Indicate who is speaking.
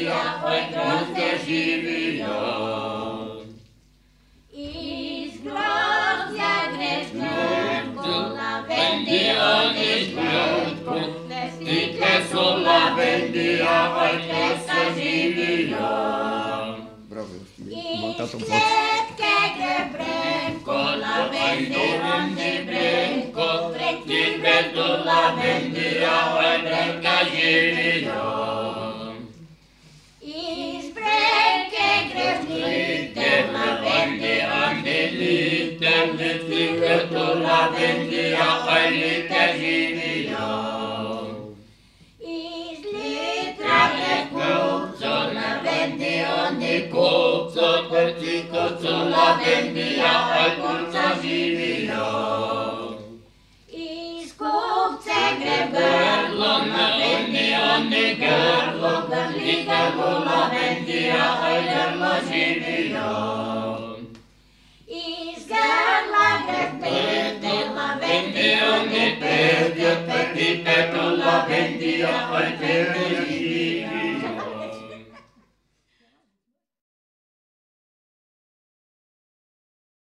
Speaker 1: vendia, oi gros de živio.
Speaker 2: Iz grozdja greš grnko,
Speaker 1: Vendia niš grnko, stite su la vendia, oi kresa živio.
Speaker 2: iz kletke gre brenko, la vendia ni brenko,
Speaker 1: Ti vedu la vendia, oi brenka živio.
Speaker 2: iz brenke greš lite, la vendia ni
Speaker 1: Lite, ti vedu la vendia, oi lite živio.
Speaker 2: iz litra gre kupco, la vendia ni
Speaker 1: Kupco, ti kupco la vendia, oi kupca živio.
Speaker 2: iz kupce gre grlo, la vendia ni grlo, grlika la vendia, oj grlo živio. Iz grla gre pete, la vendia ni
Speaker 1: Ti petu la vendia, oi pete